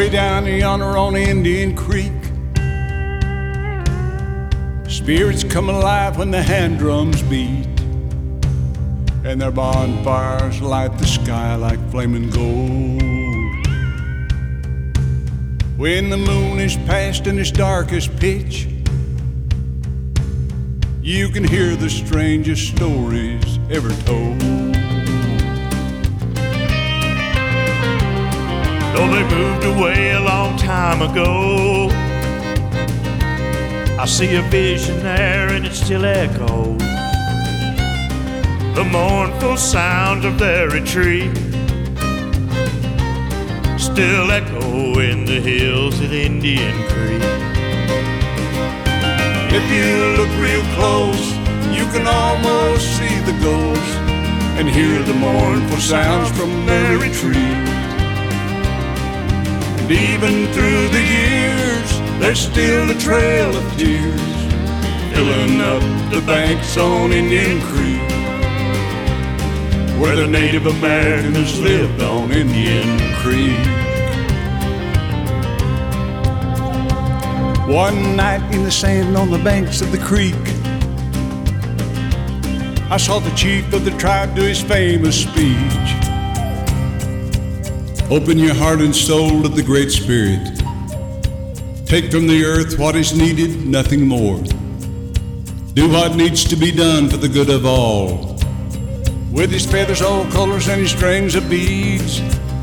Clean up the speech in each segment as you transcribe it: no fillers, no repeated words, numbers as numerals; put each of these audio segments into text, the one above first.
Way down yonder on Indian Creek, spirits come alive when the hand drums beat, and their bonfires light the sky like flaming gold. When the moon is past in its darkest pitch, you can hear the strangest stories ever told. Though they moved away a long time ago, I see a vision there and it still echoes. The mournful sound of their retreat still echo in the hills at Indian Creek. If you look real close, you can almost see the ghosts and hear the mournful sounds from their retreat. And even through the years, there's still a trail of tears filling up the banks on Indian Creek, where the Native Americans lived on Indian Creek. One night in the sand on the banks of the creek, I saw the chief of the tribe do his famous speech. Open your heart and soul to the Great Spirit. Take from the earth what is needed, nothing more. Do what needs to be done for the good of all. With his feathers all colors and his strings of beads,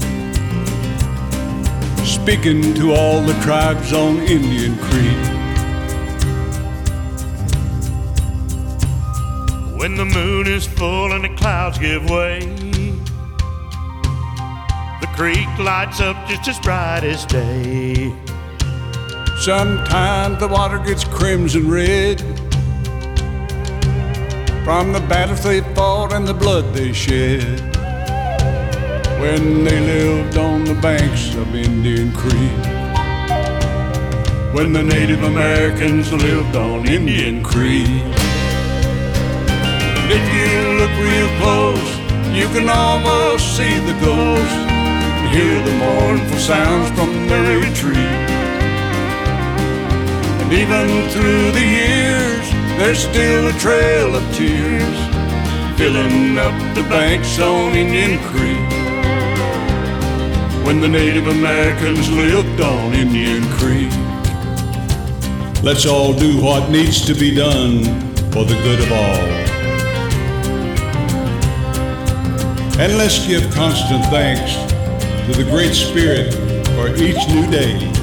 speaking to all the tribes on Indian Creek. When the moon is full and the clouds give way, the creek lights up just as bright as day. Sometimes the water gets crimson red from the battles they fought and the blood they shed when they lived on the banks of Indian Creek. When the Native Americans lived on Indian Creek. If you look real close, you can almost see the ghosts and hear the mournful sounds from their retreat. And even through the years, there's still a trail of tears filling up the banks on Indian Creek, when the Native Americans lived on Indian Creek. Let's all do what needs to be done for the good of all. And let's give constant thanks to the Great Spirit for each new day.